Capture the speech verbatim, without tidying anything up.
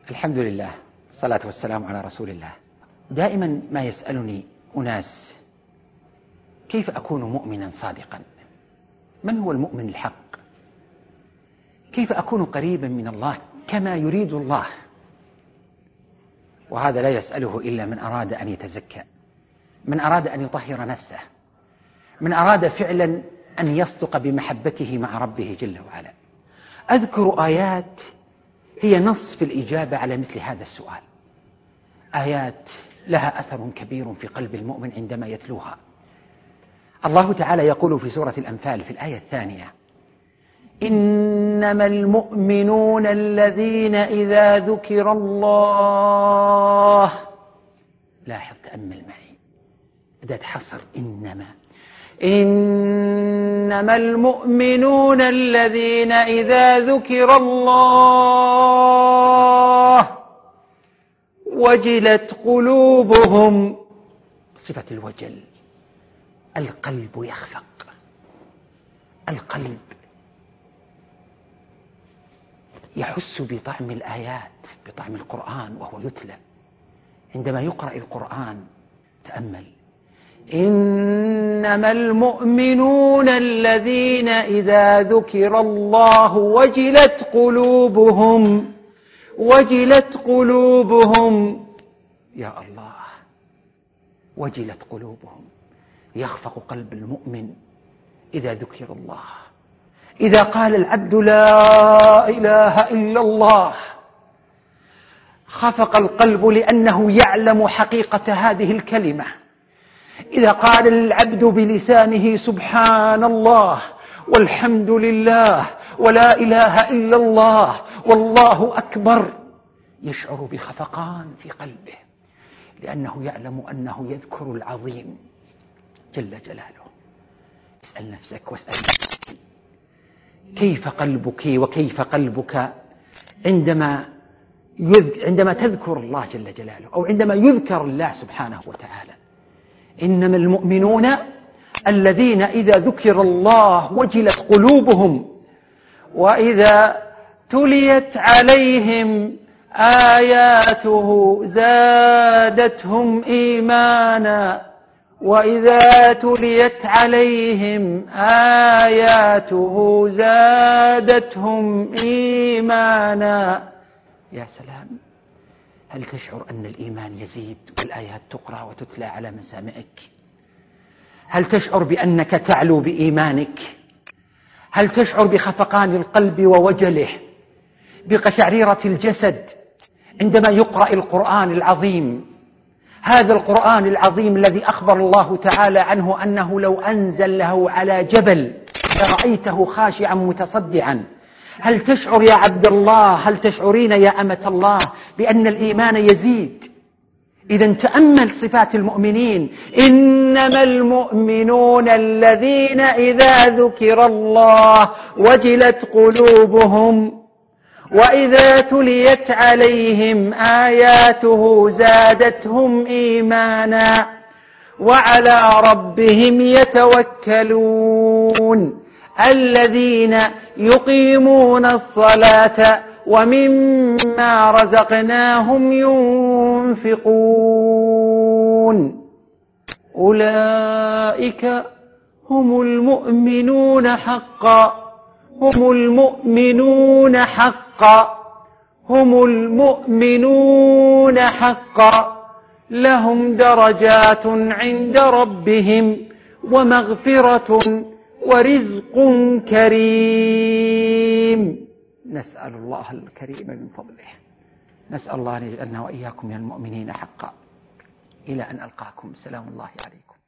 الحمد لله، الصلاة والسلام على رسول الله. دائما ما يسألني أناس: كيف أكون مؤمنا صادقا؟ من هو المؤمن الحق؟ كيف أكون قريبا من الله كما يريد الله؟ وهذا لا يسأله إلا من أراد أن يتزكى، من أراد أن يطهر نفسه، من أراد فعلا أن يصدق بمحبته مع ربه جل وعلا. أذكر آيات هي نص في الإجابة على مثل هذا السؤال، آيات لها أثر كبير في قلب المؤمن عندما يتلوها. الله تعالى يقول في سورة الأنفال في الآية الثانية: إنما المؤمنون الذين إذا ذكر الله. لاحظ، تأمل معي، أداة حصر. إنما إنما المؤمنون الذين إذا ذكر الله وجلت قلوبهم. صفة الوجل، القلب يخفق، القلب يحس بطعم الآيات، بطعم القرآن وهو يتلى. عندما يقرأ القرآن تأمل: إنما المؤمنون الذين إذا ذكر الله وجلت قلوبهم وجلت قلوبهم. يا الله، وجلت قلوبهم. يخفق قلب المؤمن إذا ذكر الله. إذا قال العبد لا إله إلا الله خفق القلب لأنه يعلم حقيقة هذه الكلمة. إذا قال العبد بلسانه سبحان الله والحمد لله ولا إله إلا الله والله أكبر، يشعر بخفقان في قلبه لأنه يعلم أنه يذكر العظيم جل جلاله. اسأل نفسك واسأل نفسك: كيف قلبك وكيف قلبك عندما عندما تذكر الله جل جلاله، أو عندما يذكر الله سبحانه وتعالى؟ إنما المؤمنون الذين إذا ذكر الله وجلت قلوبهم وإذا تليت عليهم آياته زادتهم إيمانا وإذا تليت عليهم آياته زادتهم إيمانا. يا سلام، هل تشعر أن الإيمان يزيد والآيات تقرأ وتتلى على مسامعك؟ هل تشعر بأنك تعلو بإيمانك؟ هل تشعر بخفقان القلب ووجله، بقشعريرة الجسد عندما يقرأ القرآن العظيم؟ هذا القرآن العظيم الذي أخبر الله تعالى عنه أنه لو أنزله على جبل لرأيته خاشعا متصدعا. هل تشعر يا عبد الله، هل تشعرين يا أمة الله بأن الإيمان يزيد؟ إذا تأمل صفات المؤمنين: إنما المؤمنون الذين إذا ذكر الله وجلت قلوبهم وإذا تليت عليهم آياته زادتهم إيمانا وعلى ربهم يتوكلون الذين يقيمون الصلاة ومما رزقناهم ينفقون أولئك هم المؤمنون حقا هم المؤمنون حقا هم المؤمنون حقا لهم درجات عند ربهم ومغفرة ورزق كريم. نسأل الله الكريم من فضله، نسأل الله أن يجعلنا وإياكم من المؤمنين حقا. إلى أن ألقاكم، سلام الله عليكم.